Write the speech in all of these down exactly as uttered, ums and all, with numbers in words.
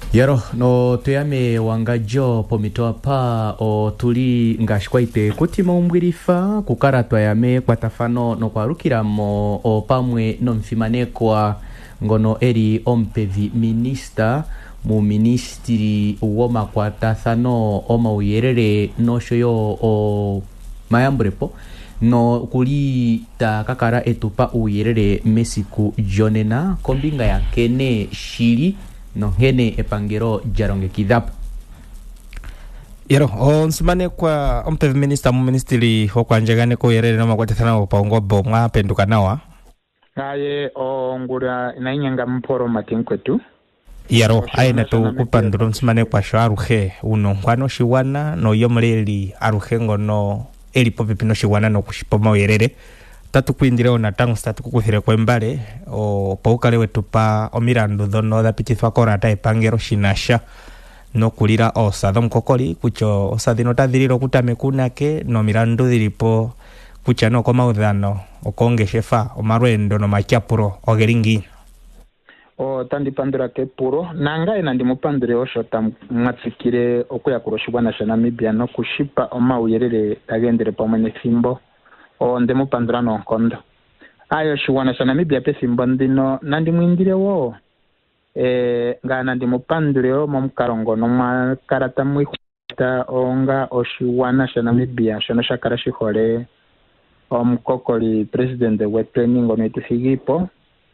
Yaro no tuyame wangajo pomitoa pa o tuli ngashikwaite kutima umbwirifa kukaratwa yame kwa tafano no kwarukira mo o pamwe no mfimanekwa ngono eri ompevi minister mu ministry uwoma kwa tathano oma uyerere no shoyo o mayambrepo no kuli ta kakara etupa uyerere mesiku jonena kombinga ya kene shiri no hene epangero jaronge kidhapo. Yero, o nsumane kwa ompevi minister mu ministry hokwa njegane ko yerere no makwatethana opaongobo mwa penduka nawa. Aye o ngura inainyanga mporo matinkwetu. Yero, aina tu kupanduro nsumane kwa sho aruhe uno kwano shiwana no yomleli aruhe ngono eli popepi no shiwana no kushipoma uyerere. Tatu kuindire ona tangu statu kukuthire kwembale o paukale wetu pa omirandu dhono dhapitithwa korata epangero shinasha no kulira osa mkokoli kucho osa dhino tadhiriro kutame kunake no mirandu dhilipo kucha no komaudhano okongeshefa omarwendo no machapuro ogeringi o tandi pandura ke puro nanga ina ndi mupandure oshota mwatsikire okuya kuroshibwa na Namibia no kushipa oma uyerere tagendere pamwe nefimbo o ndemu pandura no nkondo ayo shiwana sha Namibia pesimbo ndino nandi mwindire wo e ngana ndi mupandure o momkarongo no makarata mwita onga oshiwana sha Namibia shono shakara shihole omukokoli president we training ono itusigipo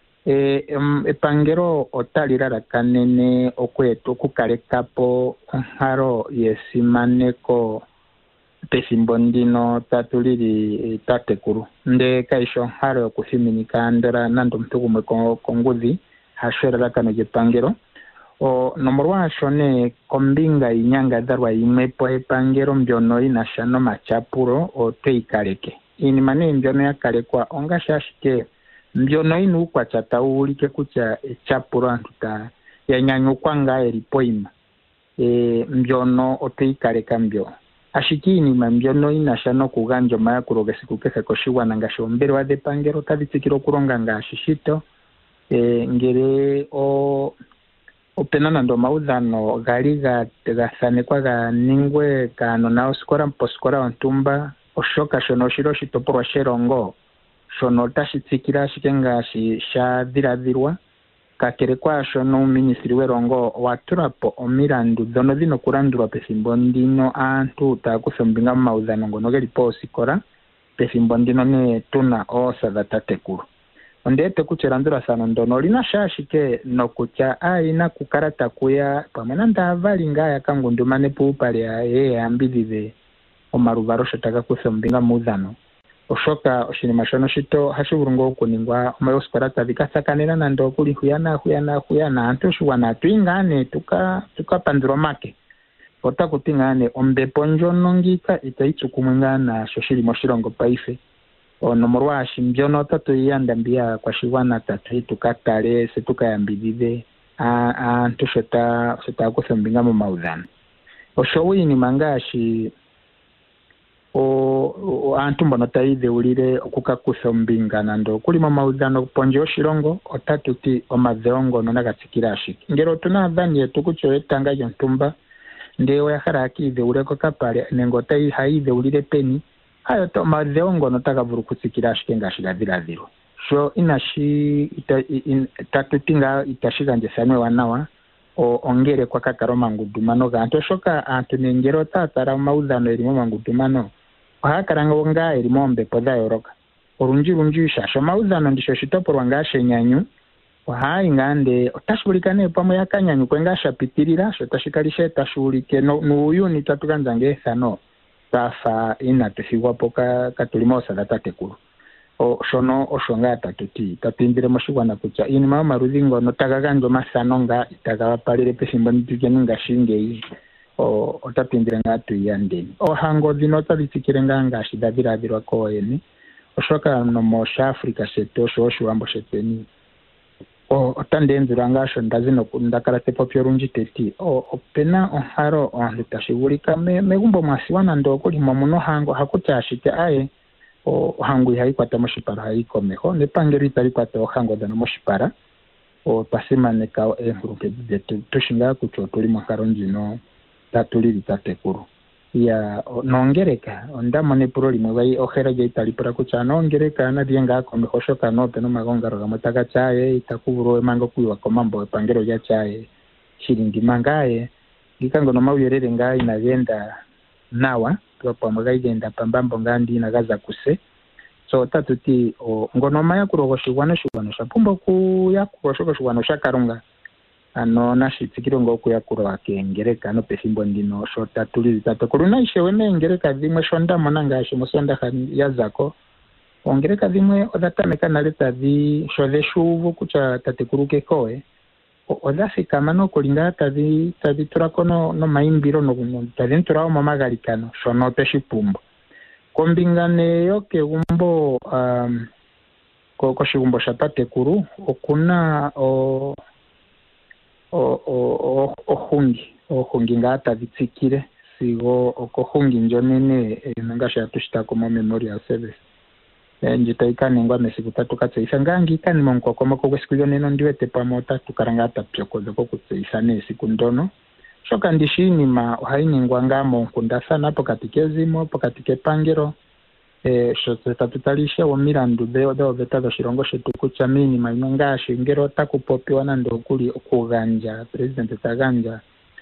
e um, epangero otalirara kanene okwetu kukalekapo nharo yesimaneko pesimbo ndino tatuliri tatekuru nde kaisho haro kufiminika ndera nando mtugume konguzi hashera kano jepangero o nomorwa shone kombinga inyanga dharwa imepo epangero mbyono inashano machapuro o teikaleke ini mane mbyono yakalekwa onga shashike mbyono inu kwa chata ulike kucha chapuro antuta yanyanyu kwanga eripoima e mbyono o teikaleka mbyo ashikini mambyono inashano kuganjo maya kurogesi kukese koshiwa nangasho mbere wa depangero tabitsikiro kuronga ngashishito e ngere o openana ndo maudhano galiga tegasane kwa ga ningwe kano na oskora mposkora ontumba oshoka shono shiro shitoporwa sherongo shono tashitsikira shikenga sha dhiradirwa kakere kwa shono ministry werongo waturapo omirandu dono dino kurandurwa pesimbo ndino antu takusombinga maudhano ngono gelipo sikora pesimbo ndino ne tuna osa dhatatekuru ondete kucherandura sana ndono lina shashike no kucha aina kukarata kuya pamena ndavali ngaya kangundumane pupale ya ye ambidhive omaruvaro shataka kusombinga maudhano oshoka oshinima shono shito hashiburungo kuningwa omayosparata bikasakanira nando kuli huyana huyana huyana antu shuwana twingane tuka tuka pandro make ota kutingane ombepo njono ngika itaitsukumwingana shoshiri moshirongo paife ono morwa shimbyono tatu yandambia kwa shiwana tatu tukatale setuka yambidhive a antu shota shota kusombinga mu maudhano oshowini mangashi o, o antu mbono taide ulire okukakusa ombingana ndo kulima maudhano ponje oshirongo otatuti omadheongo nonagatikira ashiki ngero tuna dhani yetu kucho etanga yontumba ndewe yakara akide uleko kapale nengo tai haide ulire peni ayo to madheongo notagavuru kutsikira ashiki ngashigadhira dhiro so inashi ita, in, tatutinga itashiga njesanwe wanawa o ongere kwa kakaro mangudumano ganto shoka antu nengero tatara maudhano elimo mangudumano hakaranga wonga elimombe poda yoroka orunji runji shasho maudhano ndisho shitoporwa ngashe nyanyu wahai ngande otashulikane pamwe yakanyanyu kwengasha pitirira sho tashikalishe tashulike no nuyuni tatukanzange sano tafa ina tusigwa poka katulimosa datatekuru o shono oshonga tatuti tapindire moshigwana kucha ini mama marudhingo notagaganjo masano nga itagawapalire pesimbo nditukeninga shinge o otapindire ngatu yandeni o hango dino tabitsikire nganga shidaviradirwa ko eni oshoka no mo Africa seto sho shwambo sheteni o otandenzura ngasho ndazino ndakarate popyo runji teti o opena oharo onditashibulika me megumbo mwasiwana ndo kuli momuno hango hakutashite aye o hangu hayikwata moshipara hayikomeho nepangeri talikwata ohango dano moshipara o pasimaneka enkuruke zetu tushinga kucho tuli mwakaronji no tatuliri tatekuru ya nongereka ondamo ne pro limwe bai ojera je italipura kucha nongereka na dienga komehosho kano peno magongaro gamotaka chaye itakuburo mango kuiwa komambo pangero ya chaye shiringi mangaye gikango no mawirere ngai nagenda nawa tuwa mwaga igenda pambambo ngandi nagaza kuse so tatuti o ngono maya kurogoshigwana shigwana shapumba ku yakuroshoka shigwana shakarunga ano nashitsikiro ngoku yakuro akengereka no pesimbo ndino shota tuli tato kuluna ishewe mengereka dhimwe shonda monanga ashe musonda yazako ongereka dhimwe odatameka naleta dhi shode shuvu kucha tatekuruke koe odafika mano kulinga tadhi tadhi turako no, no maimbiro no tadhi nturao mamagarikano shono peshipumbo kombingane yoke gumbo um, ko koshigumbo shapatekuru okuna o o o ohungi ohungi ngata vitsikire sigo okohungi njonene nangasha tushitako mo memorial service njita ikanengwa mesiku tatu katseisa ngangi ikani monkoko ko kwesikulyo neno ndiwete pamota tukaranga tapyokozo ko kutseisa nesiku ndono shoka ndishini ma hainingwa ngamo nkunda sana pokati kezimo pokati kepangero eh shotse tatutalisha wo mirandu beo do vetado shirongo shetu kucha mini mainga shingero takupopiwa na ndokuli okuganja president Taganja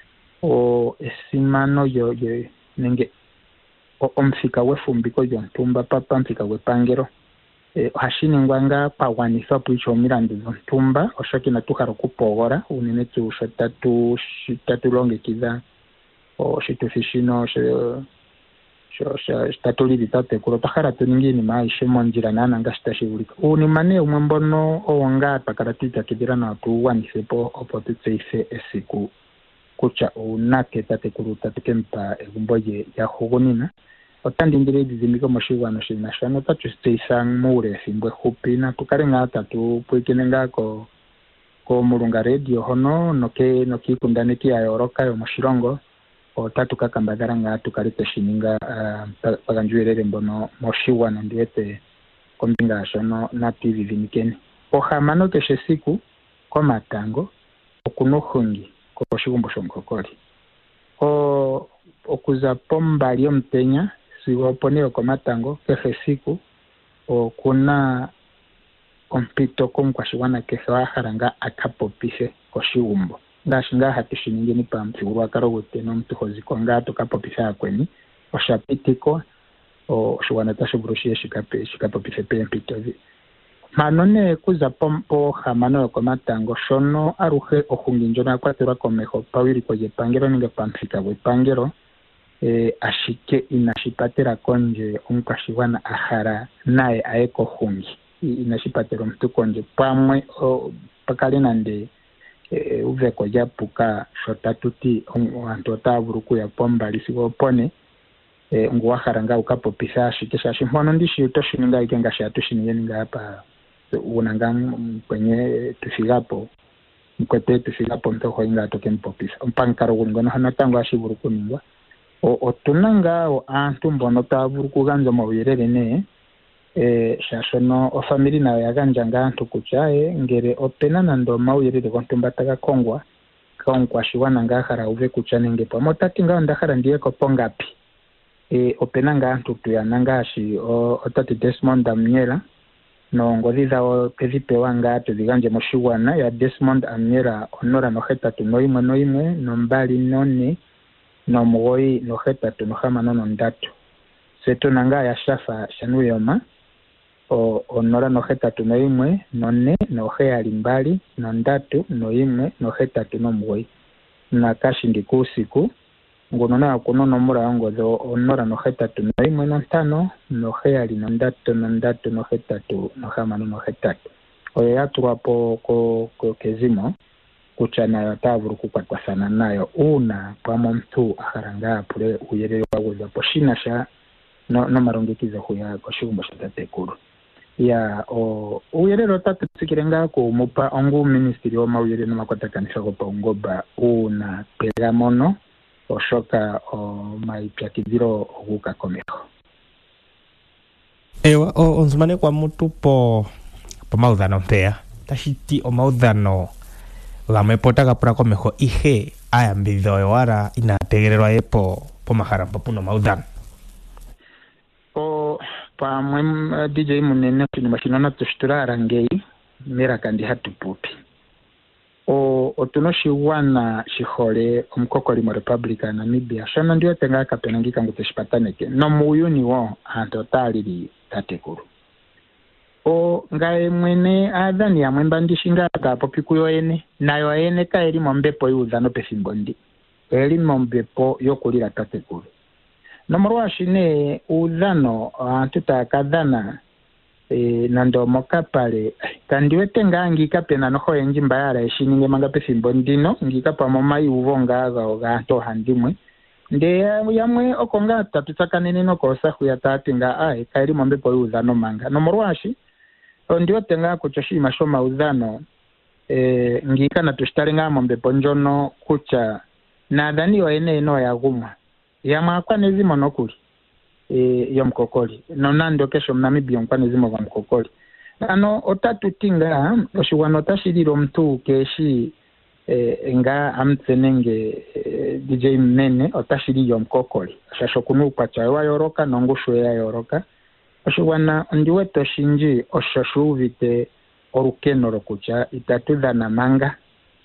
o esimano yo yo nenge omfika wefumbiko yo ntumba papa mfika wepangero eh hashini ngwanga pawanisa puicho mirandu ntumba oshoki na tukaro kupogora unene tu shatatu shitatu longe kiza o shitufishino sho sho sho statuli ditate kulo tahara tuningini maisha monjira nana ngastashibulika uni mane umambono owanga pakaratita kidira na tu wanisepo opotitseise esiku kucha unake tate kuru tatekempa egumboye ya hogonina otandi ndire dizimiko moshigwana shinashano tatusteisan mure simbwe hupina tukarenga tatu pwekenenga ko ko mulunga radio hono noke noki kundane ki ayoroka yo moshirongo o tatu kakambagara nga tukalite shininga uh, paganjuerere mbono moshiwana ndiete kombinga shono na T V vinikeni ohamano keshe siku ko matango okunohungi ko shigumbo shonkokoli o okuza pombali omtenya sigo poneo ko matango keshe siku okuna kompito konkwashiwana keshe waharanga akapopise ko shigumbo ndashinga hatishininge ni pamfigurwa karogote no mtuhozi konga tukapopisa akweni oshapitiko o shwana tashuburushie shikape shikapopise pe mpitozi manone kuza pompo hamano ko matango shono aruhe ohunginjo na kwatera komeho pawiri koje pangero ninge pamfika we pangero e ashike inashipatera konje onkashiwana ahara nae aeko hungi inashipatera mtu konje pamwe o pakale nande e, uveko japuka shotatuti wantu otavuruku ya pomba lisigo pone e, nguwaharanga ukapopisa ashikesha shimpono ndishi utoshininga ikenga shatushininga ninga hapa unanga kwenye tufigapo mkwete tufigapo mtoko inga atoke mpopisa mpankaro ngono hanatango ashivuruku ningwa o otunanga o antu mbono tavuruku ganzo mawirere ne eh shashono o family na yaganja ngantu kuchae ngere opena nando mawirere kontumba taka kongwa kongwa shiwana ngahara uve kuchane nge pamotati nga ndahara ndiye ko pongapi e opena ngantu tuyanangashi o otati Desmond Amnyera no ngodiza o pezipe wanga tuziganje moshiwana ya Desmond Amnyera onora no hetatu noimwe noimwe no mbali none no mugoi no hetatu no hamano no ndatu seto nanga ya shafa shanuyoma o onora no hetatu no imwe none no heali mbali no ndatu no imwe no hetatu no mugoi na kashi ndikusiku ngonona kuno no mura wango do onora no hetatu no imwe no tano no heali no ndatu no ndatu no hetatu no hamano no hetatu oyo yatwa po ko, ko kezimo kuchana yatavuru kukwatwa sana nayo una pamo mtu akaranga pule uyerere wagoza poshina sha no, no marongekiza huya kwa shugumba shatatekuru ya o uyerere tatu tsikirenga ko mupa ongu ministry wa mauyere no makwata kanisa ko pa ungoba una pegamono oshoka o maipya kidiro oguka komeko ewa o onzumane kwa mutu po po maudhano mpea tashiti omaudhano gamwe potaka pura komeho ihe ayambidho ewara inategererwa epo pomahala mpa puna omaudhano. O pamwe D J munene kinima kinona tushitulala ngeyi mera kandi hatupupi o otunoshiwana shihole omukokoli mu Republic ya Namibia shana ndio tenga kapenangika nguteshipataneke no muyuni wo anto talili tatekuru o ngae mwene adhani ya mwemba ndishinga kapo pikuyo ene nayo ene ka eri mombepo yuzano pesimbondi eri mombepo yokulira tatekuru no morwashine udhano antu takadhana e nando mokapale kandi wetenga ngika pena noho enji mbayara eshininge manga pesimbo ndino ngika pa mama yuvonga ga ga to handimwe nde yamwe okonga tatutakanene no kosa kuya tatinga ai kairi mombe po udhano manga no morwashi ndio tenga kuchoshi mashoma udhano e ngika na tushtarenga mombe ponjono kucha na dhani wa ene no ya gumwa yamwa kwa nezimo nokuli e yo mkokoli no nando kesho Namibia kwa nezimo kwa mkokoli ano otatu tinga oshiwano tashiriro mtu keshi e, nga amtsenenge e, D J mnene otashiri yo mkokoli shashokunu kwa chawa yoroka nongusho ya yoroka oshiwana ndiwe toshinji oshashuvite orukeno rokucha itatudhana manga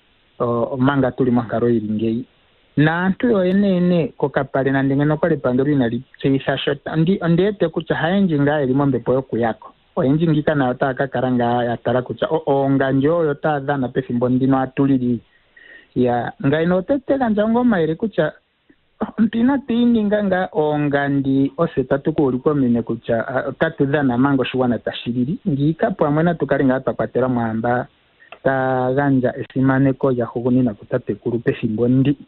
o manga tuli makaro iringei na antu yo ene ene kokapale na ndingeno kwa lipandori na litseisa shota ndi ndete kucha haenji nga elimo mbepo yoku yako o enji ngika na otaka karanga ya tara kucha o onga njo yota dhana pesimbo ndino atulili ya nga inotete kanja ngoma ere kucha mpina tini nga nga onga ndi ose tatuku uliko mine kucha tatu dhana mango shuwana tashiriri ngika po amwena tukaringa hapa kwa tera mwamba ta ganja esimaneko ya huguni na kutate kuru pesimbo ndi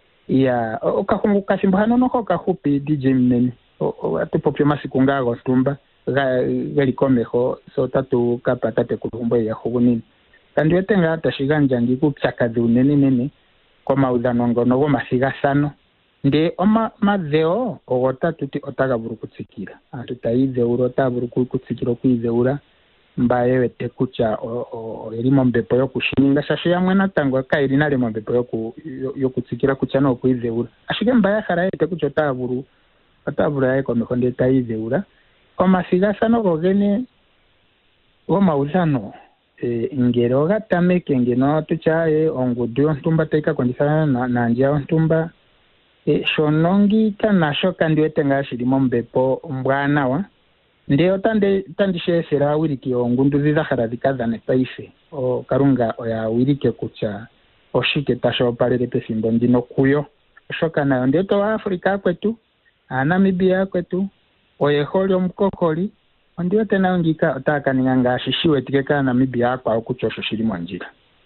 ya okakungu kasimbo hano noko kahupi D J mnene atupopi masiku ngago tumba gali komeho so tatu kapa tate kulumbo ya huguni kandi wetenga hata shiganja ngiku pchakadhi unene nene kwa maudhano ngono go masiga sano nde oma madheo ogota tuti otaga buru kutsikira atutaize uro taburu kutsikira kuizeura mbaye wete kucha elimo mbepo yo kushininga shashe yamwe natangwa ka elina limo mbepo yo ku yo kutsikira kucha no kuizeura ashike mbaye khara ete kucha taburu taburu yae kwa mekonde taizeura kwa masiga sano gogene wo maudhano e ingero gatameke ngeno tuchae ongudio ntumba taika kondisana na, na njia ntumba e shonongi kana shoka ndiwete ngashirimo mbepo mbwana wa ndio tande tandishe sera wiriki ongundu za haradikaza ne paife o karunga oya wirike kucha oshike tasho palele pesimbo ndino kuyo shoka nayo ndio to Afrika kwetu Namibia kwetu oyeholi omukokoli ndio tena ngika otaka ninganga shishiwe tikeka Namibia kwa okuchosho shirimo njira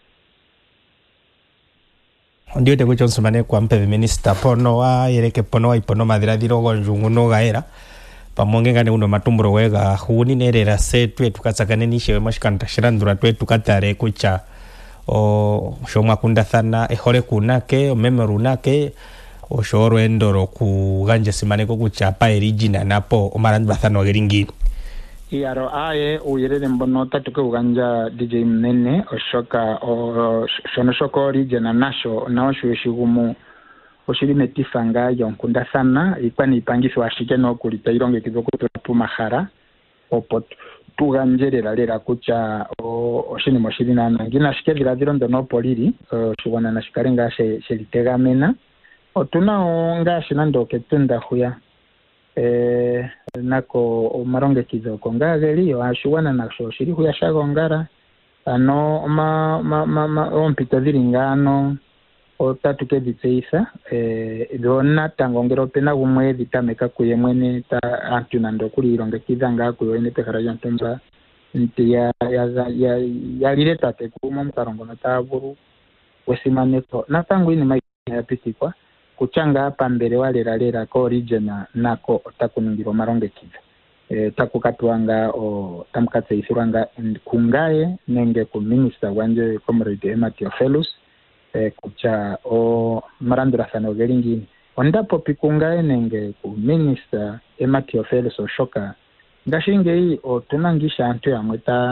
ndio te kuchonso mane kwa mpe minister pono wa yereke pono wa ipono madhiradiro gonjungu no gaera pamonge ngane uno matumburo wega huni nerera setu etukatsakane nishewe mashikanta shirandura twetu katare kucha o shomwa kunda thana ehole kunake memoru nake o shoro endoro ku ganje simaneko kucha pa origina napo omarandi bathano geringi yaro aye uyerere mbono tatuke uganja D J mnene oshoka o shono shoko origina nasho nawo shweshigumu oshirime tifanga yonkunda sana ikwani ipangisi washike no kulita ironge kizokuto pumahara opo tuganjerera lera kucha oshini moshirina ngina shike diradiro ndono poliri shubona na shikarenga she shelitegamena otuna onga shinando ketunda huya eh nako maronge kizoko ngageli yo ashubona na sho shiri huya shagongara ano ma ma ma, ma ompito diringano otatu keditseisa eh dona tangongero pena gumwe ditameka kuye mwene ta antuna ndokuri ironge kizanga kuyo ene pekara yantumba ntia ya ya ya lireta te kuma mkarongo na taburu wesimaneko natangu ini mai ya pitikwa kuchanga hapa mbere wale ralera ko regiona nako otakunungiro maronge kiza eh takukatwanga o tamkatse isiranga kungaye nenge ku minister wanje comrade Emati Ofelus eh kucha o marandura sano geringini ondapo pikungaye nenge ku minister Emati Ofelus oshoka ngashinge hii o tunangisha antu ya mweta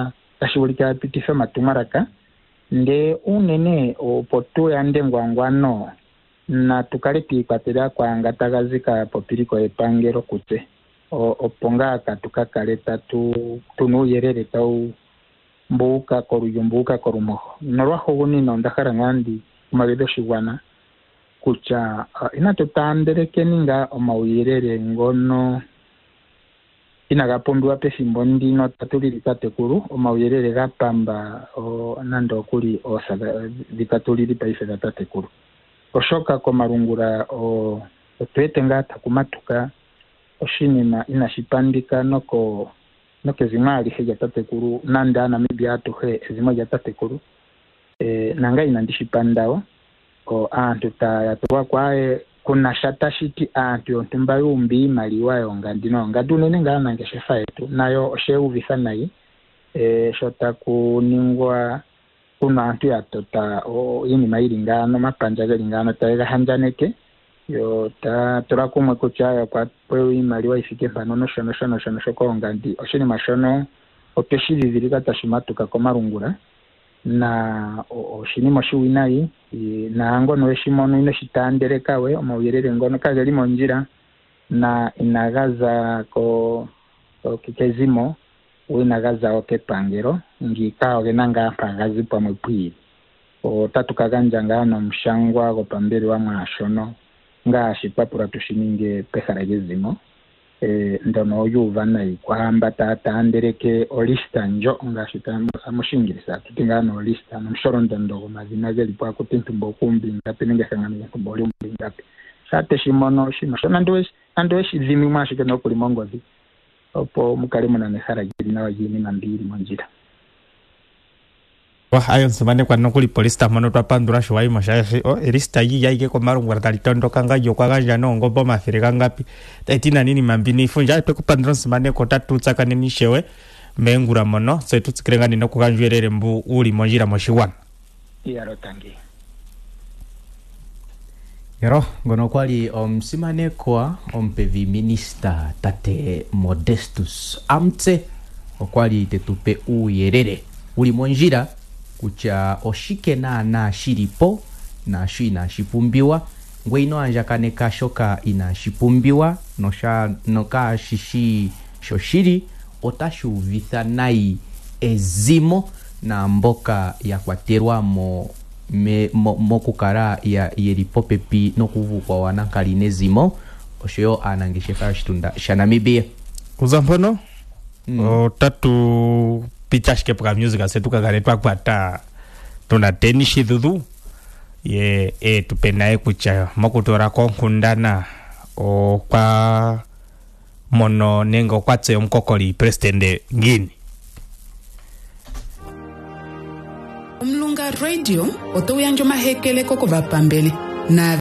kashibulika pitifa matumaraka nde unene opotu yande ngwangwano na tukaleti kwatela kwa ngatagazika popiriko epangero kute oponga katuka kaleta tu tunu yerere tau mbuka koruyumbuka korumo norwaho gunino ndakara ngandi mabedo shigwana kucha uh, inatotandere keninga omawirere ngono inagapombiwa pefimbo ndino tatuliri katekuru omawirere gapamba o nando kuli osaga dikatuliri paife tatekuru oshoka komarungura o otwetenga takumatuka oshinima inashipandika noko noke zimali heja tatekuru nanda na mibia atuhe zimoja tatekuru e, nanga inandishipandao ko antu tayatwa kwae kuna shata shiti antu yontumba yumbi maliwa yongandino ngadunene ngana ngeshefa yetu nayo osheu visanai e, shota kuningwa kuna antu yatota o yini maili ngano mapanja gali ngano taega hanjaneke yo ta tora kumwe kuchaya kwa pwe imaliwa ifike panono shono shono shono shoko ngandi oshini mashono okeshiri vilika tashimatuka komarungura na oshini moshuwinai na ngono eshimono ino shitanderekawe omawirere ngono kageli monjira na inagaza ko kikezimo winagaza okepangero ngikao genanga pagazi pamwe pwiri o tatukaganja ngano mshangwa go pamberi wa mwashono nga shipapura tushininge peharagezimo e ndono yuva nai kwamba tata andereke olista njo nga shitamba amushingirisa tutingano olista nomshorondo ndo mazina geli kwa kutintumbo kumbi ngapenenge kangana kumboli umbi ngapi sate shimono shino shona ndowe ndowe shizimi mwashike no kuli mongozi opo mukalimu na neharageli na wajini na mbili monjira wa ayo nsumane kwa nokuli polista mono twapandura shwai mashashi o elista yi yaike ko marungwa talitondo kanga yo kwa ganja no ngombo mafirika ngapi tatina nini mambini funja pe kupandura nsumane ko tatutsa kaneni shewe mengura mono se tutsikirenga nino kukanjwerere mbu uli monjira moshiwana yaro tangi yaro ngono kwali omsimane kwa ompevi minister tate Modestus Amtse okwali tetupe uyerere uli monjira kucha oshike na na shiripo na shi na shipumbiwa ngwe ino anja kane kashoka ina shipumbiwa no sha no ka shishi shoshiri otashu vithanai ezimo na mboka ya kwaterwa mo me mo, mo kukara ya yeripo pepi no kuvu kwa wanankali zimo osho anangeshefa shitunda shanamibia kuzampono mm. o tatu pichashke pra music asetuka galetwa kwata tuna tenishi dudu ye e tupenae kucha makutora konkundana o kwa mono nengo kwatse omkokoli president ngini Umlunga radio oto yanjo mahekele koko vapambele na